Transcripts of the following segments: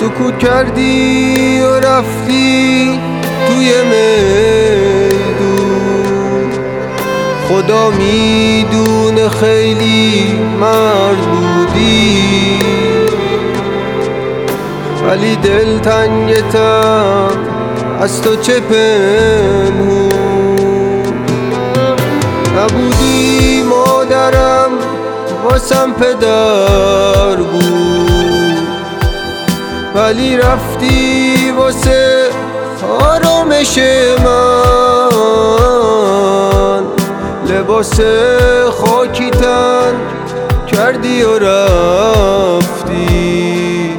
سکوت کردی و رفتی توی میدون. خدا میدونه خیلی مرد بودی، ولی دلتنگتم از تو چه پنهون. نبودی مادرم واسم پدر بود، ولی رفتی واسه آرامش من. لباس خاکی تن کردی و رفتی،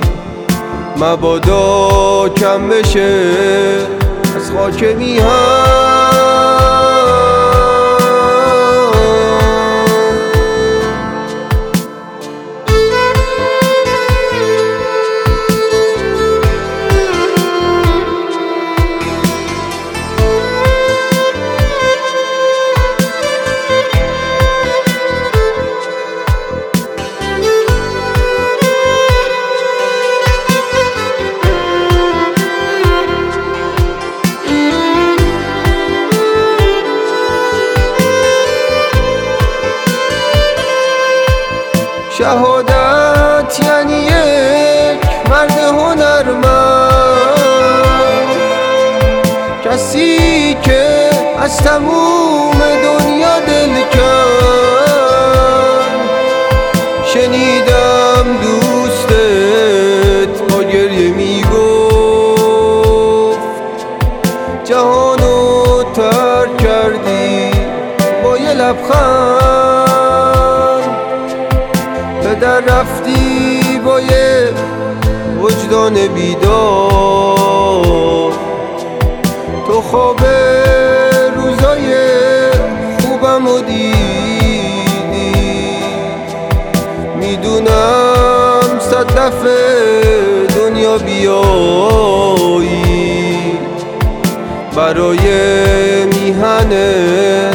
مبادا کم بشه از خاک میهن. شهادت یعنی یک مرد هنرمند، کسی که از تموم دنیا دل کن. شنیدم دوستت با گریه میگفت جهانو ترک کردی با یه لبخند. پدر رفتی با یه وجدان بیدار، تو خواب روزای خوبم و دیدی. میدونم 100 دفعه دنیا بیایی برای میهنه